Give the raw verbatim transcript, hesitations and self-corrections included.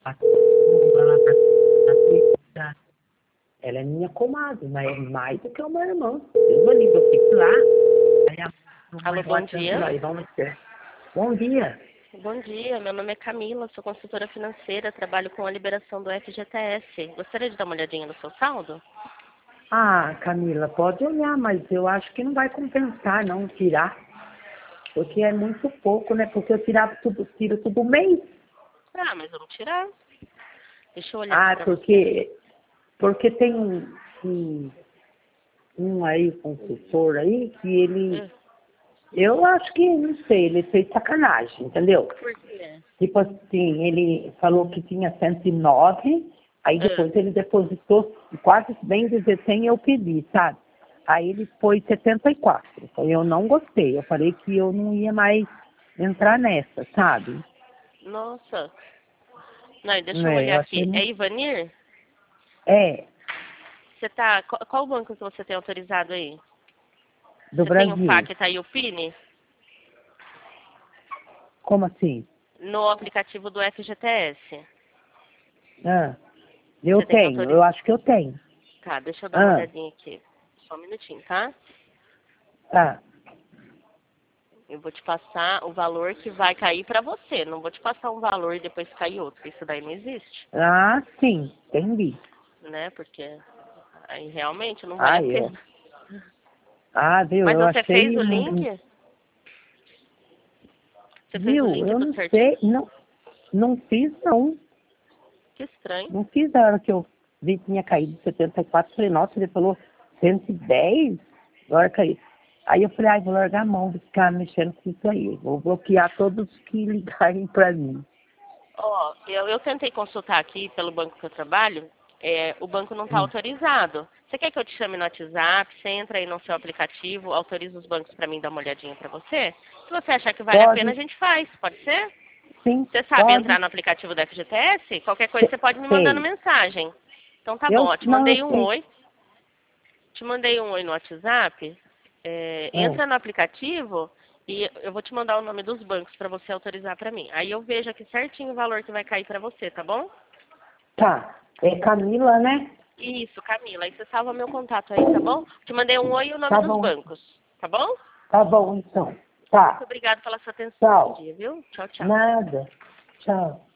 Ela é minha comadre, mas é mais do que o meu irmão. Deus me livre, eu fico lá. Aí a Alô, bom dia. Aí, vamos ver. Bom dia. Bom dia, meu nome é Camila, sou consultora financeira, trabalho com a liberação do F G T S. Gostaria de dar uma olhadinha no seu saldo? Ah, Camila, pode olhar, mas eu acho que não vai compensar não tirar. Porque é muito pouco, né? Porque eu tirava tudo, tiro todo mês. Ah, mas vamos tirar. Deixa eu olhar Ah, aqui pra você. porque, porque tem um, um, um aí, consultor aí, que ele, Hum, eu acho que, não sei, ele fez sacanagem, entendeu? Por quê? Tipo assim, ele falou que tinha cento e nove, aí Ah, depois ele depositou quase bem dizer cem, eu pedi, sabe? Aí ele pôs setenta e quatro. Eu não gostei, eu falei que eu não ia mais entrar nessa, sabe? Nossa. Não, deixa eu É, olhar eu achei aqui. É muito... Ivanir? É, Você tá. Qual, qual banco que você tem autorizado aí? do Você tem o Brasil. FAC e o P I N? Como assim? No aplicativo do F G T S. Ah, eu Você tem tenho, autorização? eu acho que eu tenho. Tá, deixa eu dar uma Ah, olhadinha aqui. Só um minutinho, tá? tá. Eu vou te passar o valor que vai cair pra você. Não vou te passar um valor e depois cair outro. Isso daí não existe, Ah, sim, entendi. né? Porque aí realmente não vale a Ah, eu. pena. Ah, viu, Mas eu você fez achei o um, link? um- Você fez o viu, link eu tudo não certinho? sei, não, não fiz não. Que estranho. Não fiz a hora que eu vi que tinha caído setenta e quatro, falei, nossa, ele falou cento e dez, agora caiu. Aí eu falei, ai, vou largar a mão de ficar mexendo com isso aí. Vou bloquear todos que ligarem pra mim. Ó, eu, eu tentei consultar aqui pelo banco que eu trabalho. É, o banco não está Hum. autorizado. Você quer que eu te chame no WhatsApp? Você entra aí no seu aplicativo, autoriza os bancos para mim dar uma olhadinha para você? Se você achar que vale a pena, a Pode, gente faz. Pode ser? sim, Você sabe pode. entrar no aplicativo da F G T S? Qualquer coisa Se- você pode me mandando Sei. mensagem. Então tá bom, Eu, ó, te não, eu mandei um sei. oi. Te mandei um oi no WhatsApp. É, Ah, entra no aplicativo e eu vou te mandar o nome dos bancos para você autorizar para mim. Aí eu vejo aqui certinho o valor que vai cair para você, tá bom? tá. É Camila, né? Isso, Camila. Aí você salva meu contato aí, tá bom? Te mandei um oi e o nome Tá dos bom. bancos, tá bom? Tá bom, então. Muito Tá. obrigada pela sua atenção esse Tchau. dia, viu? Tchau, tchau. Nada. Tchau.